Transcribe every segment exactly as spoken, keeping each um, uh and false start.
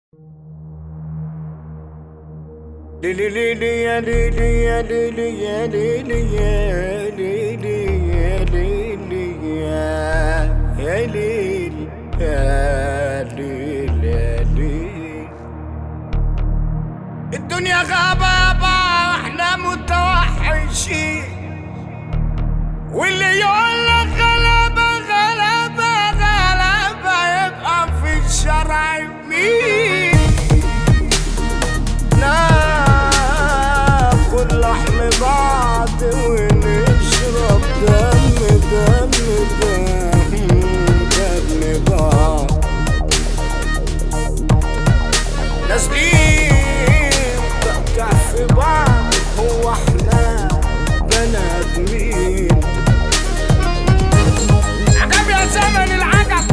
ليلي ليلي يا ليلي يا ليلي يا ليلي يا ليلي يا ليلي يا ليلي يا ليلي يا ليلي. الدنيا غابة يابا واحنا متوحشين، واللي يقول لك غلبة غلبة غلبة يبقى في الشرع يمين. ناكل لحم بعض ونشرب دم دم دم دم بعض، نازلين نقطع في بعض. هو احنا بني ادمين؟ عجب يا زمن العجب،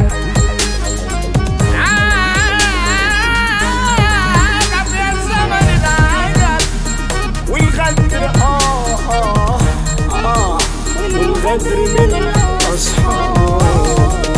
عجب يا زمن العجب. والغدر اه اه اه والغدر من الاصحاب.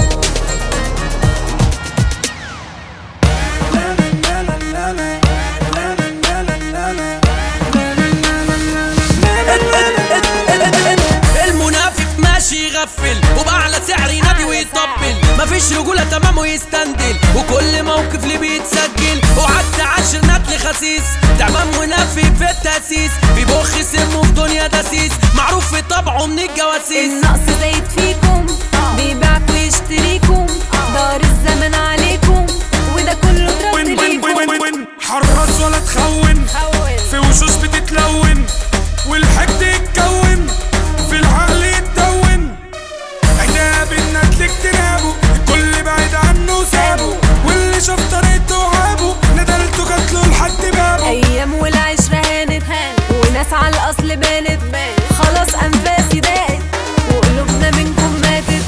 يغفل وبأعلى سعر ينادي ويطبل، مفيش رجولة تمام ويستندل، وكل موقف ليه بيتسجل. وعدت عشر نتل خسيس تعمام ونفي في التأسيس، بيبخ سمه في دنيا دسيس، معروف في طبعه من الجواسيس. النقص زايد فيكم بيبيعك ويشتريكم، دار الزمن عليكم وده كله ترد ليكم. حرص ولا تخون في وشوش بتتلون، والحقد يتكون في العقل يتدون. عتاب النتل اجتنابه الكل بعيد عنه سابه، واللي شاف طريقته وعابه ندلته قتله لحد بابه. ايام والعشرة هانت وناس على الاصل بانت، خلاص انفاسي ضاقت وقلوبنا منكم ماتت.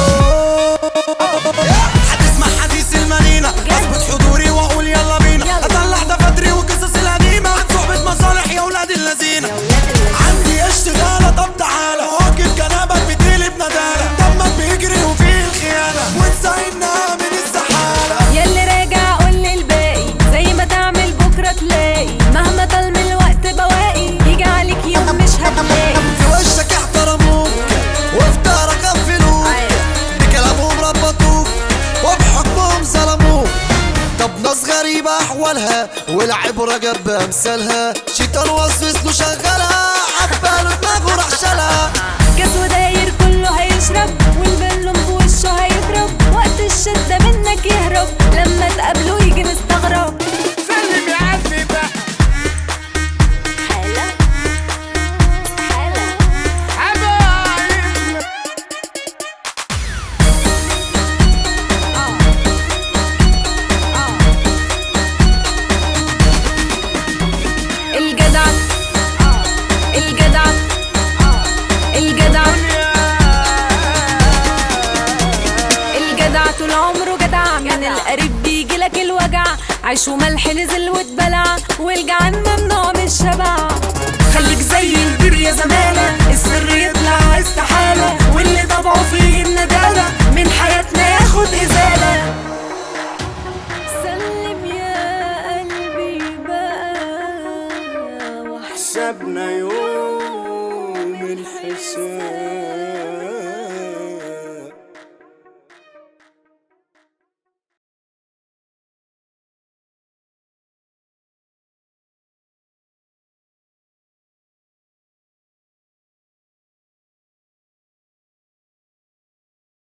هتسمع حديث المدينة اثبت حضوري واقول يلا بينا، اطلع دفاتري وقصص القديمة عن صحبة مصالح يا ولاد اللذينة. عندي اشتغالة طب تعالى واقف جنابك بتقلب ندالة، دمك بيجري وفيه الخيانة وتساعدنا من الزحالة. ياللي راجع قول للباقي زي ما تعمل بكرة تلاقي، مهما طال من الوقت بواقي يجي عليك يوم مش هتلاقي. في وشك احترموك وفي دارك قفلوك، بكلامهم ربطوك وبحكمهم ظلموك. طب ناس غريبة احوالها والعبرة جاب امثالها، شيطان وسوس له شغالها عباله دماغه راح شالها. كاس وداير كله هيشرب والبلم في وشه هيضرب، وقت الشدة منك يهرب لما تقابله يجي مستغرب. سلم يا قلبي بقى حالة حالة حبايبنا. الجدع الجدع الجدع الجدع طول عمره جدع، من القريب بيجيلك الوجع، عيش وملح نزل واتبلع، والجعان ممنوع من الشبع. خليك زي البير يا زمالة، السر يطلع استحالة، واللي طبعه فيه الندالة من حياتنا ياخد إزالة. سلم يا قلبي بقى حسابنا يوم الحساب.